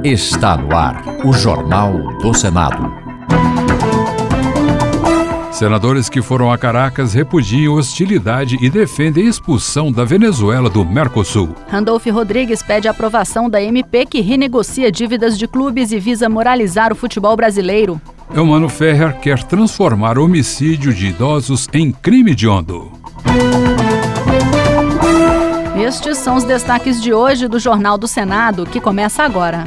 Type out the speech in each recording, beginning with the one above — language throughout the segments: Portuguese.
Está no ar o Jornal do Senado. Senadores que foram a Caracas repudiam hostilidade e defendem a expulsão da Venezuela do Mercosul. Randolph Rodrigues pede a aprovação da MP que renegocia dívidas de clubes e visa moralizar o futebol brasileiro. Eumano Ferrer quer transformar homicídio de idosos em crime hediondo. Estes são os destaques de hoje do Jornal do Senado, que começa agora.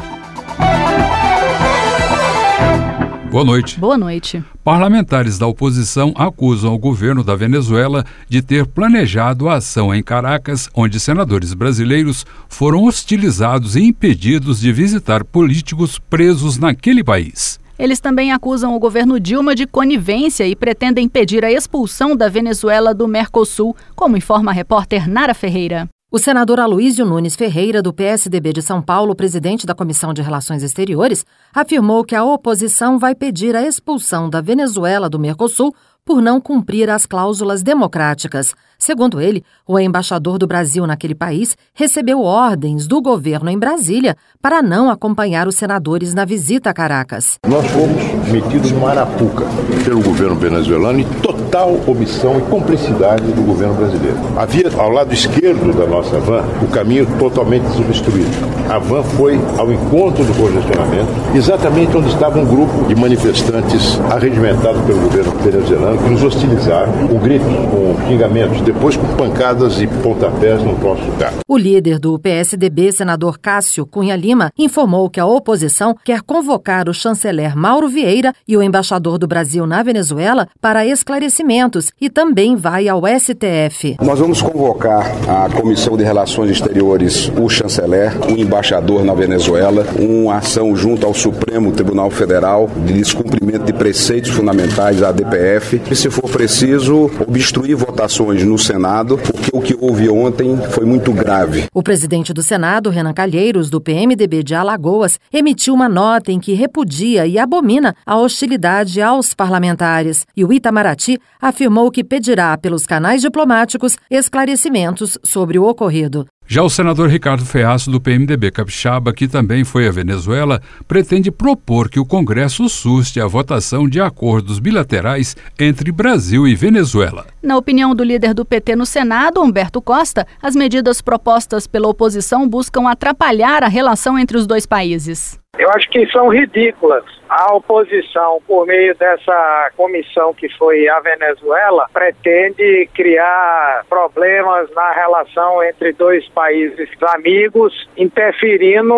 Boa noite. Boa noite. Parlamentares da oposição acusam o governo da Venezuela de ter planejado a ação em Caracas, onde senadores brasileiros foram hostilizados e impedidos de visitar políticos presos naquele país. Eles também acusam o governo Dilma de conivência e pretendem pedir a expulsão da Venezuela do Mercosul, como informa a repórter Nara Ferreira. O senador Aloísio Nunes Ferreira, do PSDB de São Paulo, presidente da Comissão de Relações Exteriores, afirmou que a oposição vai pedir a expulsão da Venezuela do Mercosul por não cumprir as cláusulas democráticas. Segundo ele, o embaixador do Brasil naquele país recebeu ordens do governo em Brasília para não acompanhar os senadores na visita a Caracas. Nós fomos metidos no arapuca pelo governo venezuelano e total omissão e cumplicidade do governo brasileiro. Havia ao lado esquerdo da nossa van o caminho totalmente desobstruído. A van foi ao encontro do congestionamento, exatamente onde estava um grupo de manifestantes arregimentados pelo governo venezuelano que nos hostilizaram com gritos, com xingamentos, depois com pancadas e pontapés no nosso carro. O líder do PSDB, senador Cássio Cunha Lima, informou que a oposição quer convocar o chanceler Mauro Vieira e o embaixador do Brasil na Venezuela para esclarecimentos e também vai ao STF. Nós vamos convocar a Comissão de Relações Exteriores, o chanceler, o embaixador na Venezuela, uma ação junto ao Supremo Tribunal Federal de descumprimento de preceitos fundamentais, a ADPF, e, se for preciso, obstruir votações no Senado, porque o que houve ontem foi muito grave. O presidente do Senado, Renan Calheiros, do PMDB de Alagoas, emitiu uma nota em que repudia e abomina a hostilidade aos parlamentares. E o Itamaraty afirmou que pedirá pelos canais diplomáticos esclarecimentos sobre o ocorrido. Já o senador Ricardo Ferraz, do PMDB Capixaba, que também foi à Venezuela, pretende propor que o Congresso suste a votação de acordos bilaterais entre Brasil e Venezuela. Na opinião do líder do PT no Senado, Humberto Costa, as medidas propostas pela oposição buscam atrapalhar a relação entre os dois países. Eu acho que são ridículas. A oposição, por meio dessa comissão que foi à Venezuela, pretende criar problemas na relação entre dois países amigos, interferindo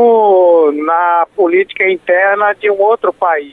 na política interna de um outro país.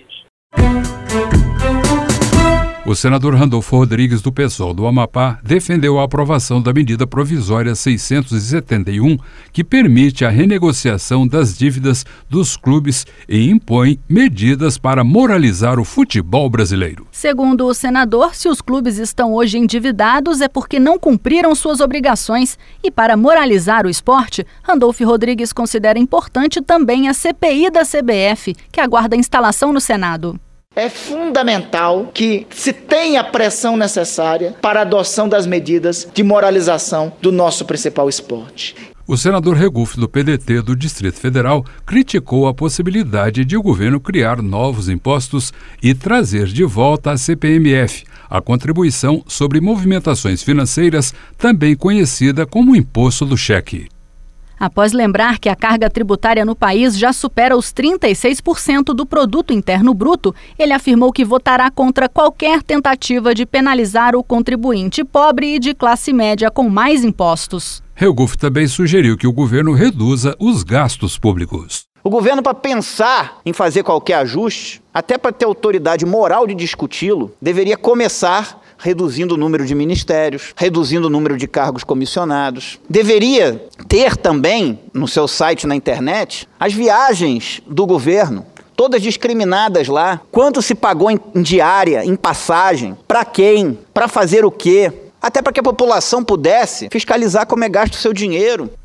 O senador Randolph Rodrigues, do PSOL do Amapá, defendeu a aprovação da medida provisória 671, que permite a renegociação das dívidas dos clubes e impõe medidas para moralizar o futebol brasileiro. Segundo o senador, se os clubes estão hoje endividados é porque não cumpriram suas obrigações. E para moralizar o esporte, Randolph Rodrigues considera importante também a CPI da CBF, que aguarda a instalação no Senado. É fundamental que se tenha a pressão necessária para a adoção das medidas de moralização do nosso principal esporte. O senador Regufe, do PDT do Distrito Federal, criticou a possibilidade de o governo criar novos impostos e trazer de volta a CPMF, a contribuição sobre movimentações financeiras, também conhecida como Imposto do Cheque. Após lembrar que a carga tributária no país já supera os 36% do produto interno bruto, ele afirmou que votará contra qualquer tentativa de penalizar o contribuinte pobre e de classe média com mais impostos. Regufe também sugeriu que o governo reduza os gastos públicos. O governo, para pensar em fazer qualquer ajuste, até para ter autoridade moral de discuti-lo, deveria começar reduzindo o número de ministérios, reduzindo o número de cargos comissionados. Deveria ter também, no seu site na internet, as viagens do governo, todas discriminadas lá. Quanto se pagou em diária, em passagem, para quem, para fazer o quê? Até para que a população pudesse fiscalizar como é gasto o seu dinheiro.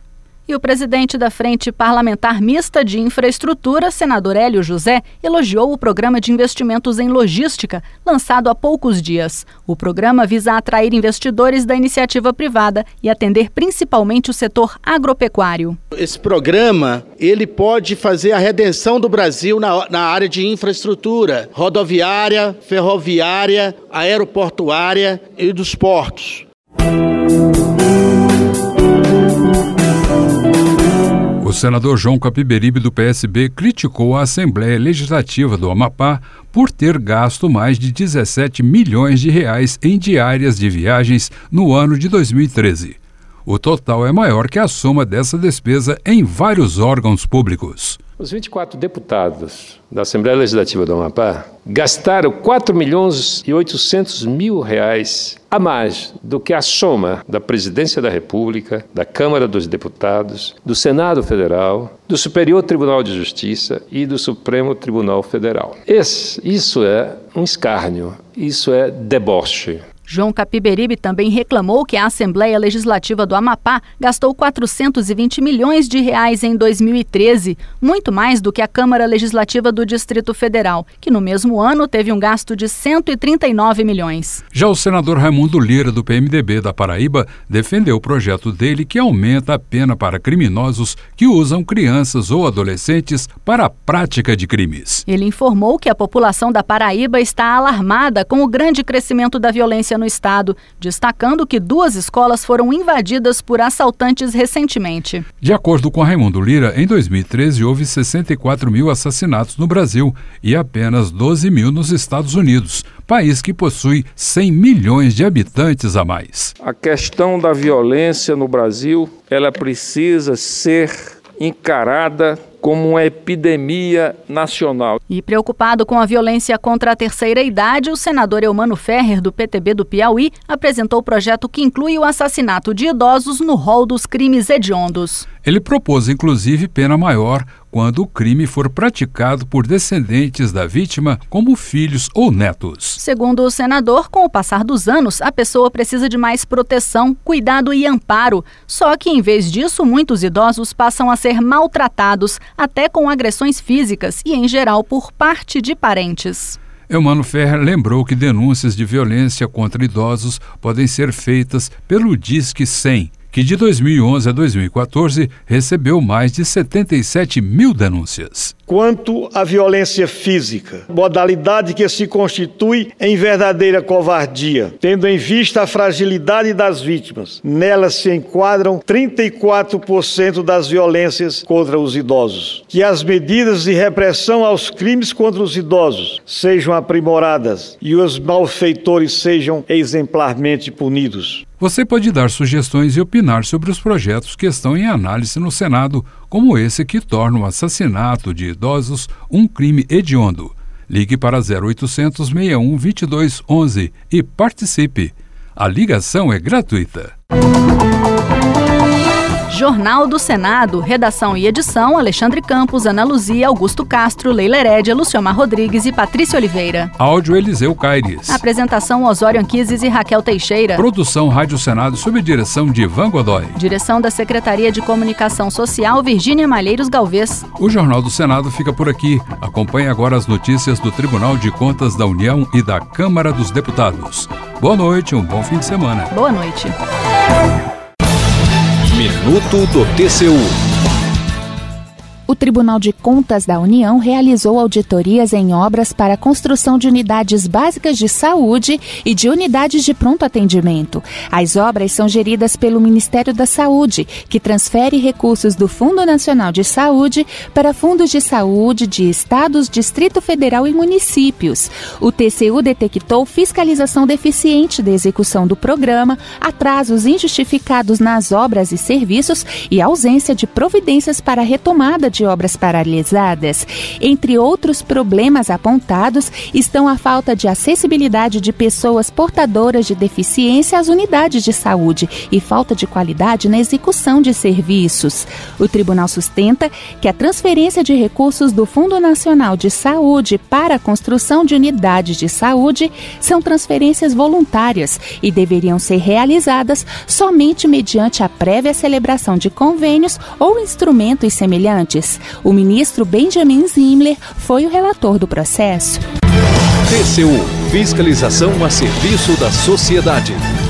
E o presidente da Frente Parlamentar Mista de Infraestrutura, senador Hélio José, elogiou o Programa de Investimentos em Logística, lançado há poucos dias. O programa visa atrair investidores da iniciativa privada e atender principalmente o setor agropecuário. Esse programa, ele pode fazer a redenção do Brasil na área de infraestrutura, rodoviária, ferroviária, aeroportuária e dos portos. O senador João Capiberibe, do PSB, criticou a Assembleia Legislativa do Amapá por ter gasto mais de 17 milhões de reais em diárias de viagens no ano de 2013. O total é maior que a soma dessa despesa em vários órgãos públicos. Os 24 deputados da Assembleia Legislativa do Amapá gastaram 4.800.000 reais a mais do que a soma da Presidência da República, da Câmara dos Deputados, do Senado Federal, do Superior Tribunal de Justiça e do Supremo Tribunal Federal. Isso é um escárnio, isso é deboche. João Capiberibe também reclamou que a Assembleia Legislativa do Amapá gastou 420 milhões de reais em 2013, muito mais do que a Câmara Legislativa do Distrito Federal, que no mesmo ano teve um gasto de 139 milhões. Já o senador Raimundo Lira, do PMDB da Paraíba, defendeu o projeto dele que aumenta a pena para criminosos que usam crianças ou adolescentes para a prática de crimes. Ele informou que a população da Paraíba está alarmada com o grande crescimento da violência no estado, destacando que 2 escolas foram invadidas por assaltantes recentemente. De acordo com Raimundo Lira, em 2013 houve 64 mil assassinatos no Brasil e apenas 12 mil nos Estados Unidos, país que possui 100 milhões de habitantes a mais. A questão da violência no Brasil, ela precisa ser encarada como uma epidemia nacional. E preocupado com a violência contra a terceira idade, o senador Eumano Ferrer, do PTB do Piauí, apresentou o projeto que inclui o assassinato de idosos no rol dos crimes hediondos. Ele propôs, inclusive, pena maior quando o crime for praticado por descendentes da vítima, como filhos ou netos. Segundo o senador, com o passar dos anos, a pessoa precisa de mais proteção, cuidado e amparo. Só que, em vez disso, muitos idosos passam a ser maltratados, até com agressões físicas e, em geral, por parte de parentes. Eumano Ferrer lembrou que denúncias de violência contra idosos podem ser feitas pelo Disque 100, que de 2011 a 2014 recebeu mais de 77 mil denúncias. Quanto à violência física, modalidade que se constitui em verdadeira covardia, tendo em vista a fragilidade das vítimas. Nela se enquadram 34% das violências contra os idosos. Que as medidas de repressão aos crimes contra os idosos sejam aprimoradas e os malfeitores sejam exemplarmente punidos. Você pode dar sugestões e opinar sobre os projetos que estão em análise no Senado, como esse que torna o assassinato de idosos um crime hediondo. Ligue para 0800 61 22 11 e participe. A ligação é gratuita. Jornal do Senado, redação e edição, Alexandre Campos, Ana Luzia, Augusto Castro, Leila Herédia, Luciomar Rodrigues e Patrícia Oliveira. Áudio Eliseu Caires. Apresentação Osório Anquises e Raquel Teixeira. Produção Rádio Senado sob direção de Ivan Godoy. Direção da Secretaria de Comunicação Social, Virgínia Malheiros Galvez. O Jornal do Senado fica por aqui. Acompanhe agora as notícias do Tribunal de Contas da União e da Câmara dos Deputados. Boa noite, um bom fim de semana. Boa noite. Minuto do TCU. O Tribunal de Contas da União realizou auditorias em obras para a construção de unidades básicas de saúde e de unidades de pronto atendimento. As obras são geridas pelo Ministério da Saúde, que transfere recursos do Fundo Nacional de Saúde para fundos de saúde de estados, Distrito Federal e municípios. O TCU detectou fiscalização deficiente da execução do programa, atrasos injustificados nas obras e serviços e ausência de providências para a retomada de de obras paralisadas. Entre outros problemas apontados estão a falta de acessibilidade de pessoas portadoras de deficiência às unidades de saúde e falta de qualidade na execução de serviços. O tribunal sustenta que a transferência de recursos do Fundo Nacional de Saúde para a construção de unidades de saúde são transferências voluntárias e deveriam ser realizadas somente mediante a prévia celebração de convênios ou instrumentos semelhantes. O ministro Benjamin Zimler foi o relator do processo. TCU – Fiscalização a serviço da sociedade.